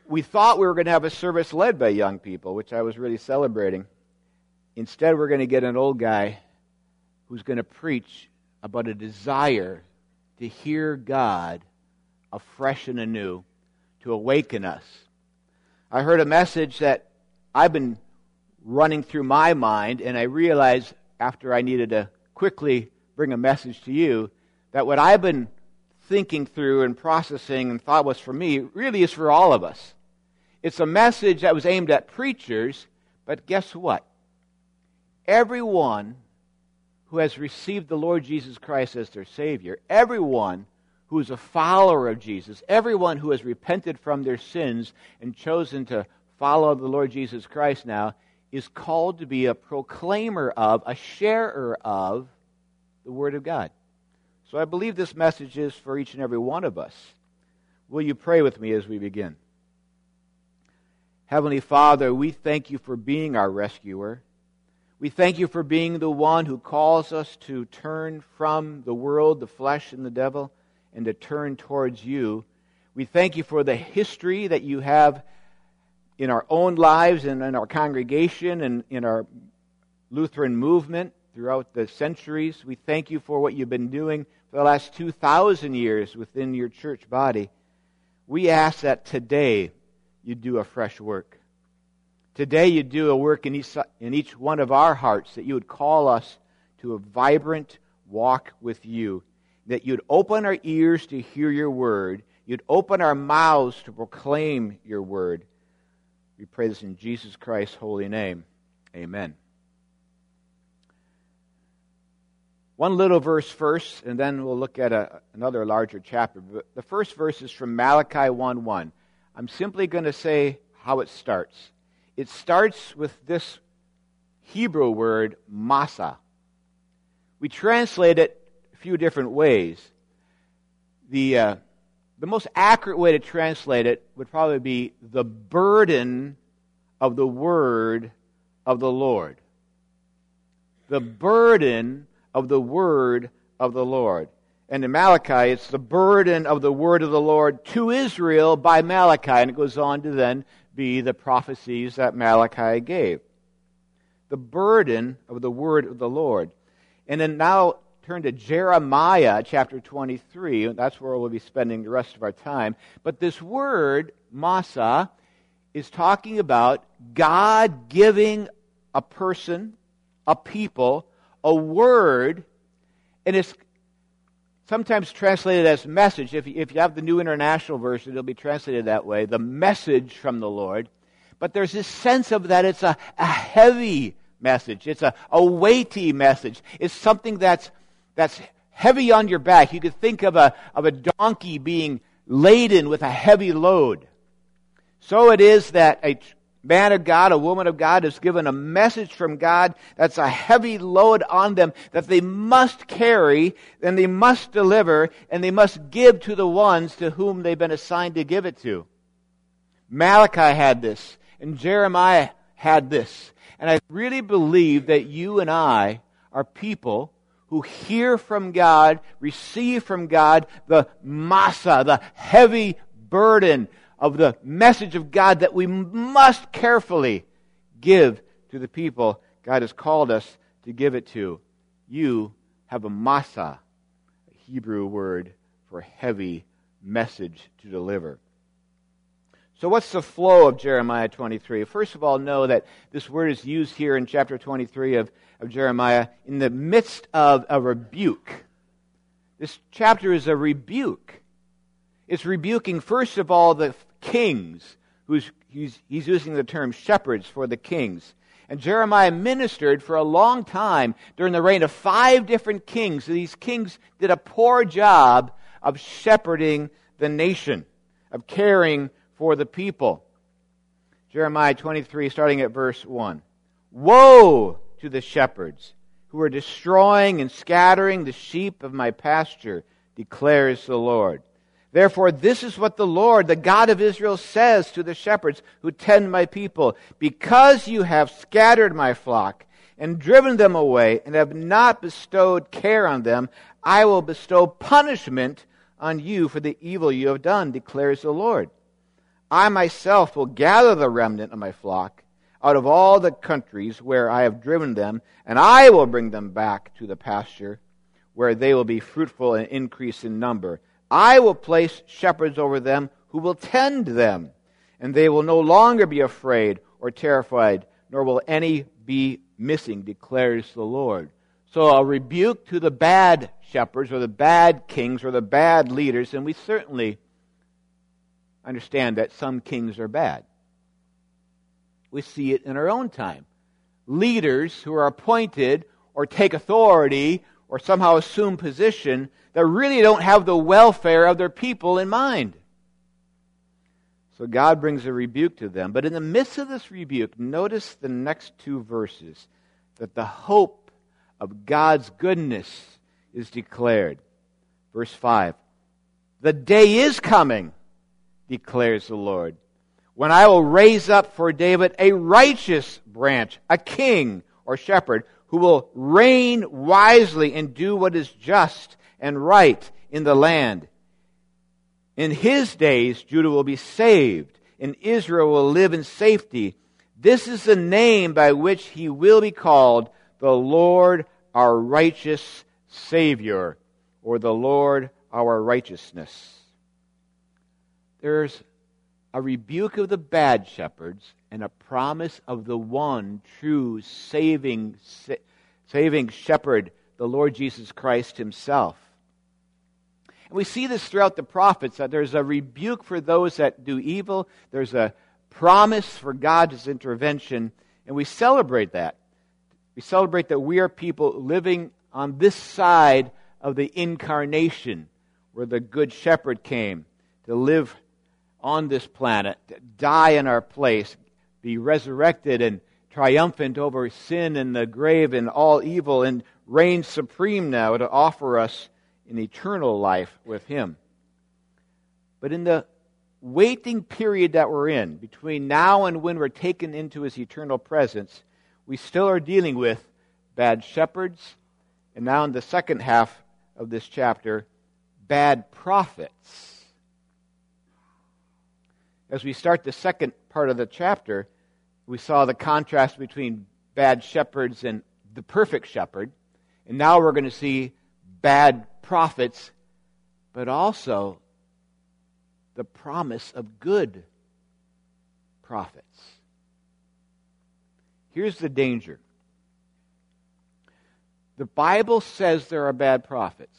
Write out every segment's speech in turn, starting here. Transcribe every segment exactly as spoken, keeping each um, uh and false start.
we thought we were going to have a service led by young people, which I was really celebrating. Instead, we're going to get an old guy who's going to preach about a desire to hear God afresh and anew, to awaken us. I heard a message that I've been running through my mind, and I realized after I needed to quickly bring a message to you, that what I've been thinking through and processing and thought was for me really is for all of us. It's a message that was aimed at preachers, but guess what? Everyone who has received the Lord Jesus Christ as their Savior, everyone who is a follower of Jesus, everyone who has repented from their sins and chosen to follow the Lord Jesus Christ now, is called to be a proclaimer of, a sharer of the Word of God. So I believe this message is for each and every one of us. Will you pray with me as we begin? Heavenly Father, we thank you for being our rescuer. We thank you for being the one who calls us to turn from the world, the flesh, and the devil, and to turn towards you. We thank you for the history that you have in our own lives and in our congregation and in our Lutheran movement throughout the centuries. We thank you for what you've been doing for the last two thousand years within your church body. We ask that today you do a fresh work. Today you do a work in each, in each one of our hearts, that you would call us to a vibrant walk with you, that you'd open our ears to hear your word, you'd open our mouths to proclaim your word. We pray this in Jesus Christ's holy name. Amen. One little verse first, and then we'll look at a, another larger chapter. But the first verse is from Malachi one one. I'm simply going to say how it starts. It starts with this Hebrew word, masa. We translate it a few different ways. The, uh, the most accurate way to translate it would probably be the burden of the word of the Lord. The burden of the word of the Lord. And in Malachi, it's the burden of the word of the Lord to Israel by Malachi. And it goes on to then be the prophecies that Malachi gave. The burden of the word of the Lord. And then now turn to Jeremiah chapter twenty-three. That's where we'll be spending the rest of our time. But this word, masa, is talking about God giving a person, a people, a word, and it's sometimes translated as message. If you, if you have the New International Version, it'll be translated that way, the message from the Lord. But there's this sense of that it's a, a heavy message. It's a, a weighty message. It's something that's that's heavy on your back. You could think of a, of a donkey being laden with a heavy load. So it is that a man of God, a woman of God is given a message from God that's a heavy load on them that they must carry, and they must deliver, and they must give to the ones to whom they've been assigned to give it to. Malachi had this, and Jeremiah had this. And I really believe that you and I are people who hear from God, receive from God the masa, the heavy burden of the message of God that we must carefully give to the people God has called us to give it to. You have a masa, a Hebrew word for heavy message to deliver. So what's the flow of Jeremiah twenty-three? First of all, know that this word is used here in chapter twenty-three of, of Jeremiah in the midst of a rebuke. This chapter is a rebuke. It's rebuking, first of all, the kings, who's he's, he's using the term shepherds for the kings. And Jeremiah ministered for a long time during the reign of five different kings. These kings did a poor job of shepherding the nation, of caring for the people. Jeremiah twenty-three, starting at verse one. Woe to the shepherds who are destroying and scattering the sheep of my pasture, declares the Lord. Therefore, this is what the Lord, the God of Israel, says to the shepherds who tend my people. Because you have scattered my flock and driven them away and have not bestowed care on them, I will bestow punishment on you for the evil you have done, declares the Lord. I myself will gather the remnant of my flock out of all the countries where I have driven them, and I will bring them back to the pasture, where they will be fruitful and increase in number. I will place shepherds over them who will tend them, and they will no longer be afraid or terrified, nor will any be missing, declares the Lord. So a rebuke to the bad shepherds or the bad kings or the bad leaders, and we certainly understand that some kings are bad. We see it in our own time. Leaders who are appointed or take authority or somehow assume position that really don't have the welfare of their people in mind. So God brings a rebuke to them. But in the midst of this rebuke, notice the next two verses, that the hope of God's goodness is declared. Verse five, the day is coming, declares the Lord, when I will raise up for David a righteous branch, a king or shepherd, who will reign wisely and do what is just and right in the land. In his days, Judah will be saved, and Israel will live in safety. This is the name by which he will be called, the Lord our righteous Savior, or the Lord our righteousness. There's a rebuke of the bad shepherds and a promise of the one true saving, saving shepherd, the Lord Jesus Christ himself. And we see this throughout the prophets, that there's a rebuke for those that do evil. There's a promise for God's intervention, and we celebrate that. We celebrate that we are people living on this side of the incarnation, where the good shepherd came to live on this planet, to die in our place, be resurrected and triumphant over sin and the grave and all evil, and reign supreme now to offer us an eternal life with him. But in the waiting period that we're in, between now and when we're taken into his eternal presence, we still are dealing with bad shepherds, and now in the second half of this chapter, bad prophets. As we start the second part of the chapter, we saw the contrast between bad shepherds and the perfect shepherd. And now we're going to see bad prophets, but also the promise of good prophets. Here's the danger. The Bible says there are bad prophets.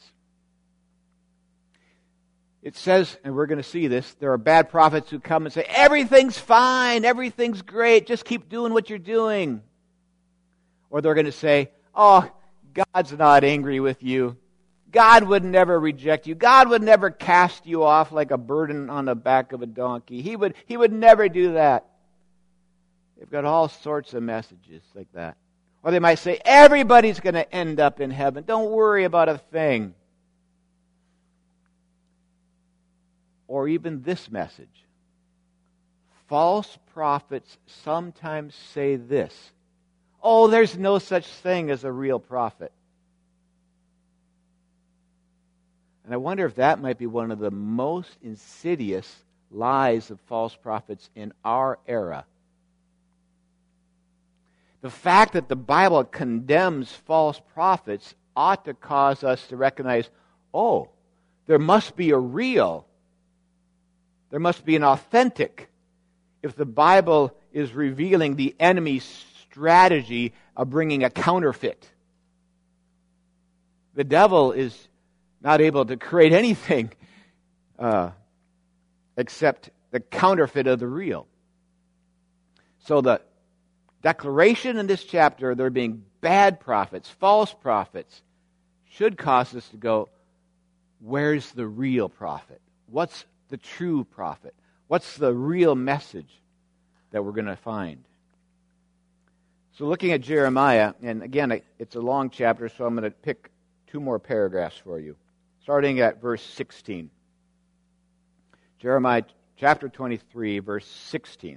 It says, and we're going to see this, there are bad prophets who come and say, everything's fine, everything's great, just keep doing what you're doing. Or they're going to say, oh, God's not angry with you. God would never reject you. God would never cast you off like a burden on the back of a donkey. He would, he would never do that. They've got all sorts of messages like that. Or they might say, everybody's going to end up in heaven. Don't worry about a thing. Or even this message. False prophets sometimes say this, oh, there's no such thing as a real prophet. And I wonder if that might be one of the most insidious lies of false prophets in our era. The fact that the Bible condemns false prophets ought to cause us to recognize, oh, there must be a real There must be an authentic if the Bible is revealing the enemy's strategy of bringing a counterfeit. The devil is not able to create anything uh, except the counterfeit of the real. So the declaration in this chapter, there being bad prophets, false prophets, should cause us to go, where's the real prophet? What's the true prophet? What's the real message that we're going to find? So looking at Jeremiah, and again, it's a long chapter, so I'm going to pick two more paragraphs for you, starting at verse sixteen. Jeremiah chapter twenty-three, verse sixteen.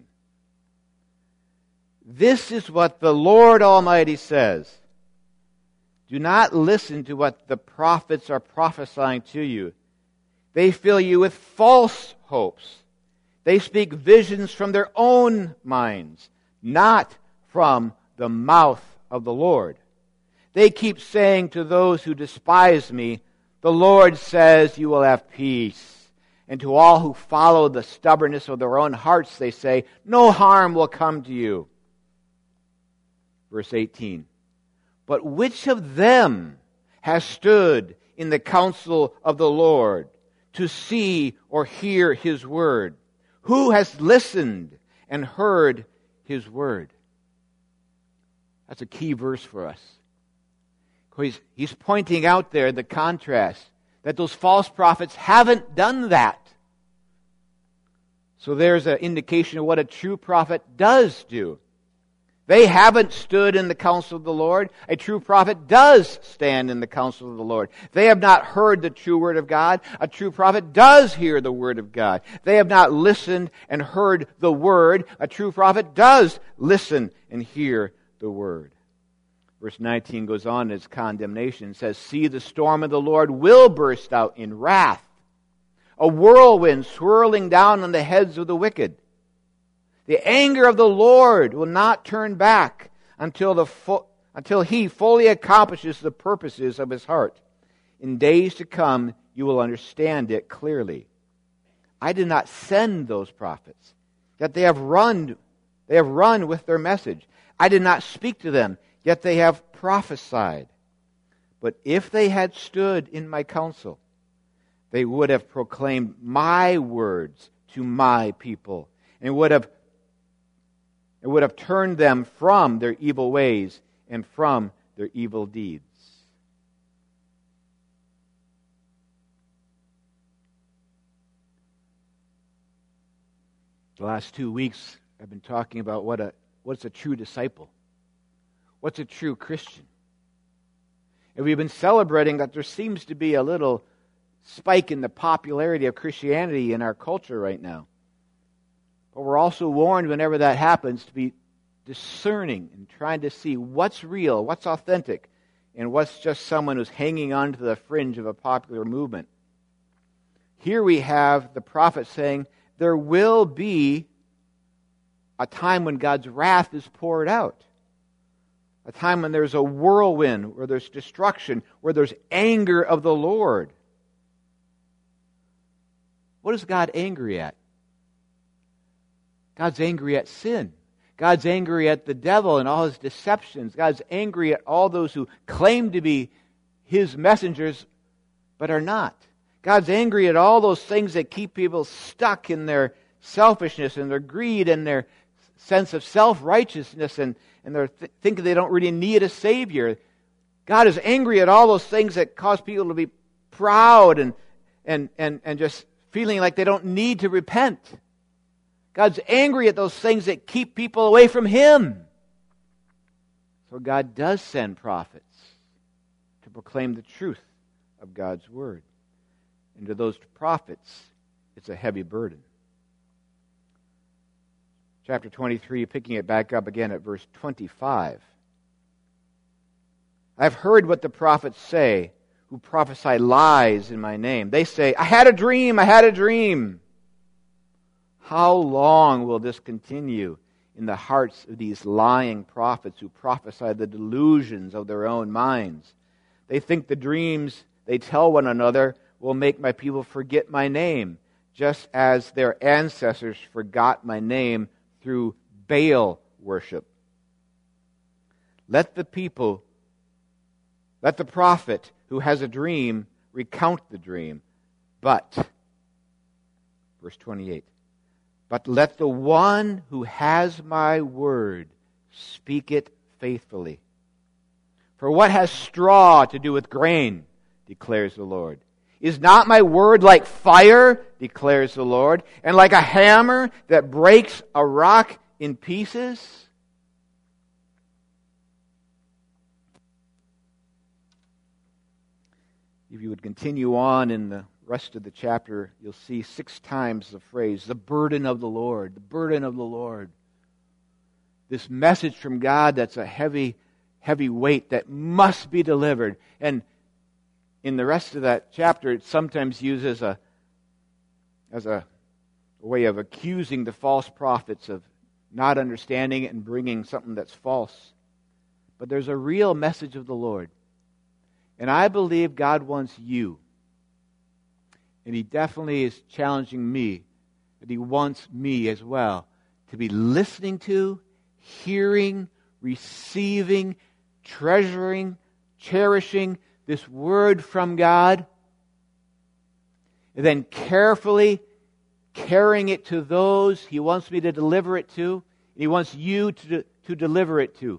This is what the Lord Almighty says. Do not listen to what the prophets are prophesying to you. They fill you with false hopes. They speak visions from their own minds, not from the mouth of the Lord. They keep saying to those who despise me, the Lord says you will have peace. And to all who follow the stubbornness of their own hearts, they say, no harm will come to you. Verse eighteen. But which of them has stood in the counsel of the Lord to see or hear His word? Who has listened and heard His word? That's a key verse for us. He's, he's pointing out there the contrast, that those false prophets haven't done that. So there's an indication of what a true prophet does do. They haven't stood in the counsel of the Lord. A true prophet does stand in the counsel of the Lord. They have not heard the true word of God. A true prophet does hear the word of God. They have not listened and heard the word. A true prophet does listen and hear the word. Verse nineteen goes on in its condemnation. It says, see, the storm of the Lord will burst out in wrath, a whirlwind swirling down on the heads of the wicked. The anger of the Lord will not turn back until the fu- until He fully accomplishes the purposes of His heart. In days to come, you will understand it clearly. I did not send those prophets, yet they have run, they have run with their message. I did not speak to them, yet they have prophesied. But if they had stood in my counsel, they would have proclaimed my words to my people, and would have It would have turned them from their evil ways and from their evil deeds. The last two weeks I've been talking about what a what's a true disciple. What's a true Christian? And we've been celebrating that there seems to be a little spike in the popularity of Christianity in our culture right now. But we're also warned whenever that happens to be discerning and trying to see what's real, what's authentic, and what's just someone who's hanging on to the fringe of a popular movement. Here we have the prophet saying there will be a time when God's wrath is poured out. A time when there's a whirlwind, where there's destruction, where there's anger of the Lord. What is God angry at? God's angry at sin. God's angry at the devil and all his deceptions. God's angry at all those who claim to be His messengers but are not. God's angry at all those things that keep people stuck in their selfishness and their greed and their sense of self-righteousness and, and they're th- thinking they don't really need a Savior. God is angry at all those things that cause people to be proud and, and, and, and just feeling like they don't need to repent. God's angry at those things that keep people away from Him. So God does send prophets to proclaim the truth of God's Word. And to those prophets, it's a heavy burden. Chapter twenty-three, picking it back up again at verse twenty-five. I've heard what the prophets say who prophesy lies in my name. They say, I had a dream, I had a dream. How long will this continue in the hearts of these lying prophets who prophesy the delusions of their own minds? They think the dreams they tell one another will make my people forget my name, just as their ancestors forgot my name through Baal worship. Let the people, let the prophet who has a dream recount the dream, but, verse twenty-eight, but let the one who has my word speak it faithfully. For what has straw to do with grain, declares the Lord? Is not my word like fire, declares the Lord, and like a hammer that breaks a rock in pieces? If you would continue on in the rest of the chapter, you'll see six times the phrase, the burden of the Lord, the burden of the Lord. This message from God that's a heavy, heavy weight that must be delivered. And in the rest of that chapter, it's sometimes used as a, as a a way of accusing the false prophets of not understanding it and bringing something that's false. But there's a real message of the Lord. And I believe God wants you. And He definitely is challenging me. That He wants me as well to be listening to, hearing, receiving, treasuring, cherishing this word from God. And then carefully carrying it to those He wants me to deliver it to. He wants you to, to deliver it to.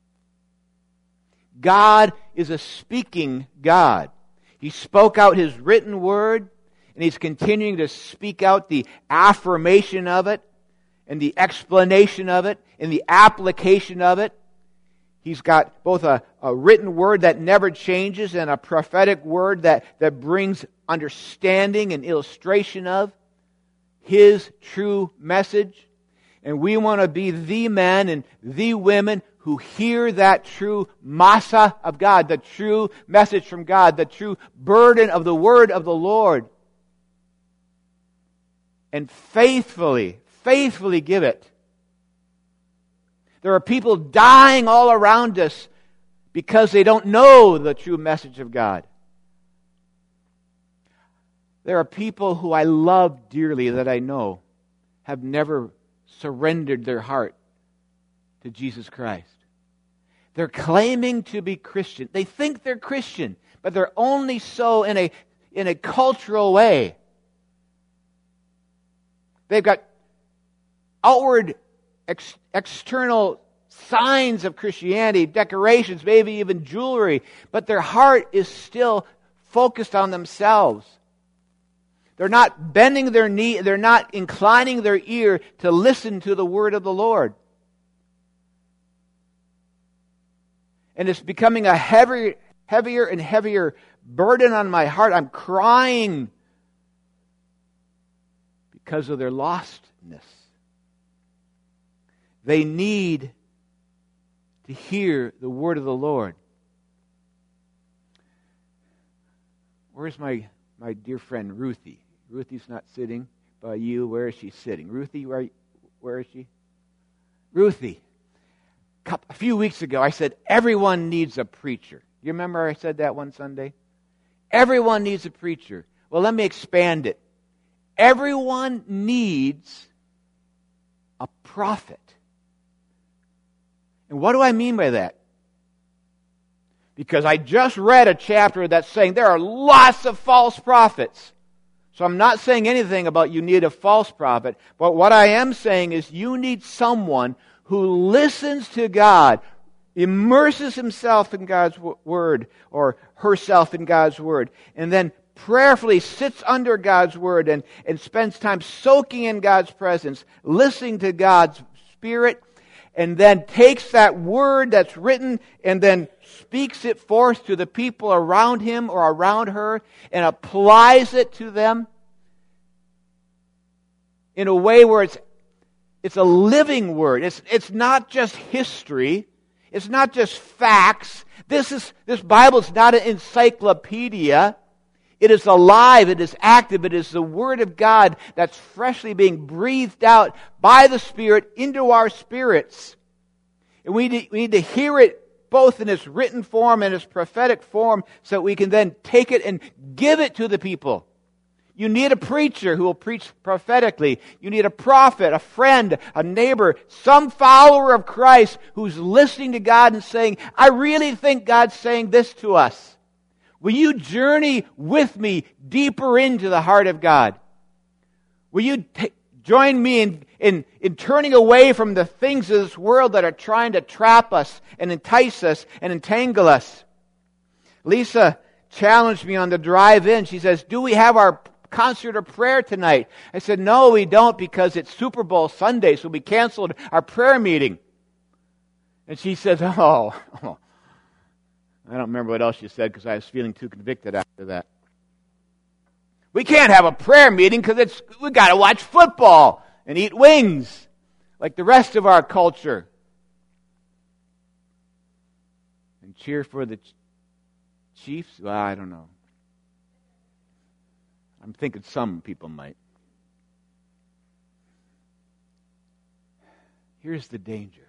God is a speaking God. He spoke out His written word, and He's continuing to speak out the affirmation of it, and the explanation of it, and the application of it. He's got both a, a written word that never changes and a prophetic word that, that brings understanding and illustration of His true message. And we want to be the men and the women who hear that true masa of God, the true message from God, the true burden of the word of the Lord. And faithfully, faithfully give it. There are people dying all around us because they don't know the true message of God. There are people who I love dearly that I know have never surrendered their heart to Jesus Christ. They're claiming to be Christian. They think they're Christian, but they're only so in a, in a cultural way. They've got outward, ex- external signs of Christianity, decorations, maybe even jewelry, but their heart is still focused on themselves. They're not bending their knee, they're not inclining their ear to listen to the word of the Lord. And it's becoming a heavier, heavier and heavier burden on my heart. I'm crying because of their lostness. They need to hear the word of the Lord. Where's my, my dear friend Ruthie? Ruthie's not sitting by you. Where is she sitting? Ruthie, where, where is she? Ruthie. A few weeks ago, I said, everyone needs a preacher. You remember I said that one Sunday? Everyone needs a preacher. Well, let me expand it. Everyone needs a prophet. And what do I mean by that? Because I just read a chapter that's saying there are lots of false prophets. So I'm not saying anything about you need a false prophet, but what I am saying is you need someone who listens to God, immerses himself in God's word, or herself in God's word, and then prayerfully sits under God's word and, and spends time soaking in God's presence, listening to God's Spirit, and then takes that word that's written and then speaks it forth to the people around him or around her and applies it to them in a way where it's it's a living word. It's it's not just history. It's not just facts. This is this Bible is not an encyclopedia. It is alive, it is active, it is the Word of God that's freshly being breathed out by the Spirit into our spirits. And we need, we need to hear it both in its written form and its prophetic form so that we can then take it and give it to the people. You need a preacher who will preach prophetically. You need a prophet, a friend, a neighbor, some follower of Christ who's listening to God and saying, I really think God's saying this to us. Will you journey with me deeper into the heart of God? Will you t- join me in, in, in turning away from the things of this world that are trying to trap us and entice us and entangle us? Lisa challenged me on the drive in. She says, do we have our concert or prayer tonight? I said, no, we don't, because it's Super Bowl Sunday, so we canceled our prayer meeting. And she says, oh, oh. I don't remember what else she said because I was feeling too convicted after that. We can't have a prayer meeting because it's we got to watch football and eat wings like the rest of our culture. And cheer for the Chiefs? Well, I don't know. I'm thinking some people might. here's the danger.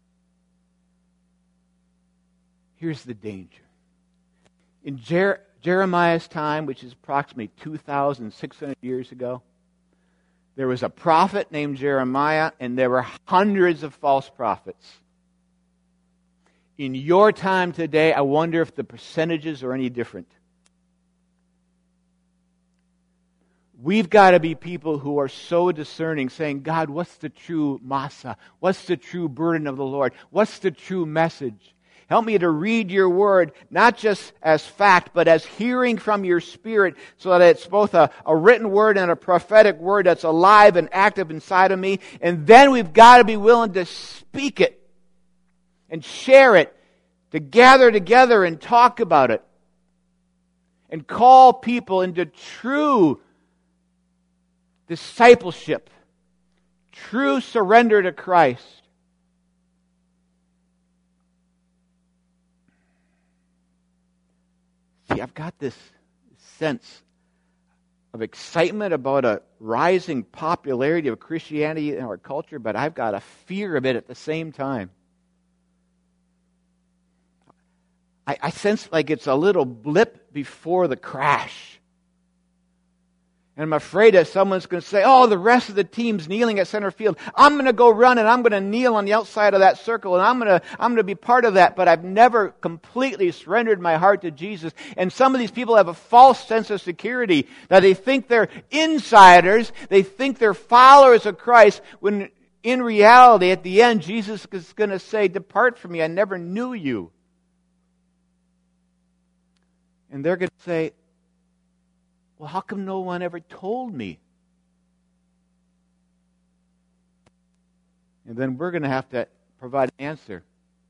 Here's the danger. In Jer- Jeremiah's time, which is approximately two thousand six hundred years ago, there was a prophet named Jeremiah, and there were hundreds of false prophets. In your time today, I wonder if the percentages are any different. We've got to be people who are so discerning, saying, God, what's the true masa? What's the true burden of the Lord? What's the true message? Help me to read your word, not just as fact, but as hearing from your Spirit, so that it's both a, a written word and a prophetic word that's alive and active inside of me. And then we've got to be willing to speak it and share it, to gather together and talk about it, and call people into true discipleship, true surrender to Christ. See, I've got this sense of excitement about a rising popularity of Christianity in our culture, but I've got a fear of it at the same time. I, I sense like it's a little blip before the crash. And I'm afraid that someone's going to say, oh, the rest of the team's kneeling at center field. I'm going to go run and I'm going to kneel on the outside of that circle and I'm going to I'm going to be part of that. But I've never completely surrendered my heart to Jesus. And some of these people have a false sense of security, that they think they're insiders. They think they're followers of Christ, when in reality, at the end, Jesus is going to say, depart from me, I never knew you. And they're going to say, well, how come no one ever told me? And then we're going to have to provide an answer.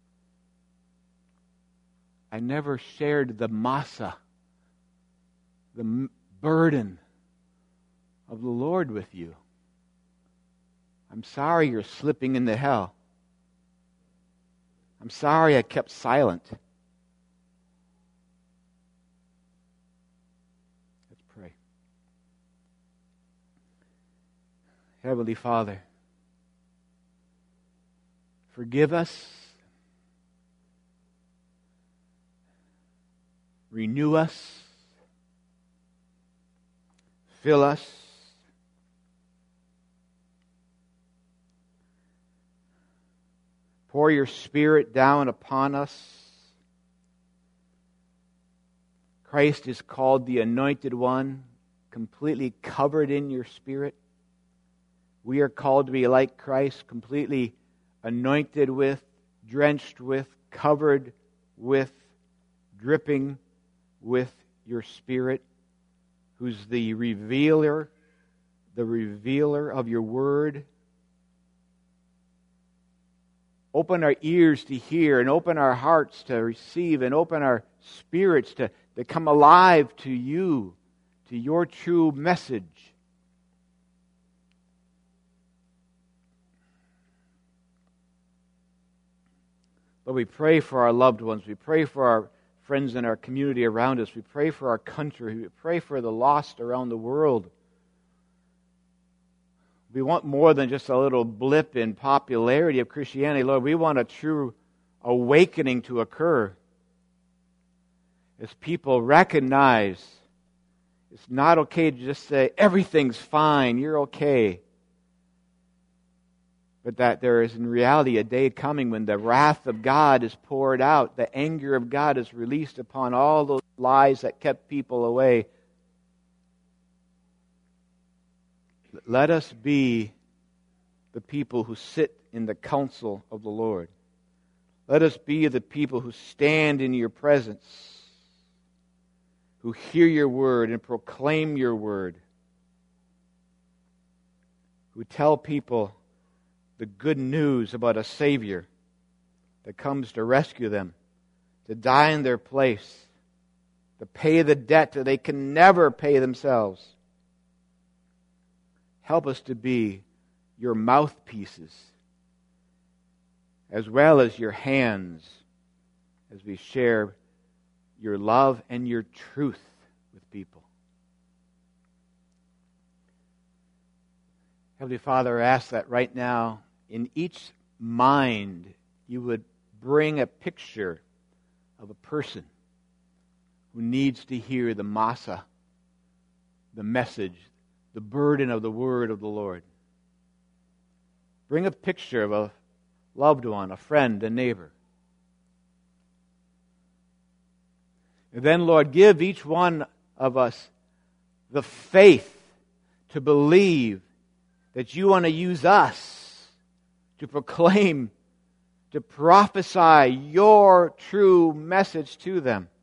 I never shared the masa, the m- burden of the Lord with you. I'm sorry you're slipping into hell. I'm sorry I kept silent. Heavenly Father, forgive us, renew us, fill us, pour your Spirit down upon us. Christ is called the Anointed One, completely covered in your Spirit. We are called to be like Christ, completely anointed with, drenched with, covered with, dripping with your Spirit, who's the revealer, the revealer of your word. Open our ears to hear, and open our hearts to receive, and open our spirits to, to come alive to you, to your true message. Lord, we pray for our loved ones. We pray for our friends in our community around us. We pray for our country. We pray for the lost around the world. We want more than just a little blip in popularity of Christianity. Lord, we want a true awakening to occur as people recognize it's not okay to just say, everything's fine, you're okay. But that there is in reality a day coming when the wrath of God is poured out, the anger of God is released upon all those lies that kept people away. Let us be the people who sit in the counsel of the Lord. Let us be the people who stand in your presence, who hear your word and proclaim your word, who tell people the good news about a Savior that comes to rescue them, to die in their place, to pay the debt that they can never pay themselves. Help us to be your mouthpieces, as well as your hands, as we share your love and your truth with people. Heavenly Father, I ask that right now, in each mind, you would bring a picture of a person who needs to hear the masa, the message, the burden of the word of the Lord. Bring a picture of a loved one, a friend, a neighbor. And then, Lord, give each one of us the faith to believe that you want to use us to proclaim, to prophesy your true message to them.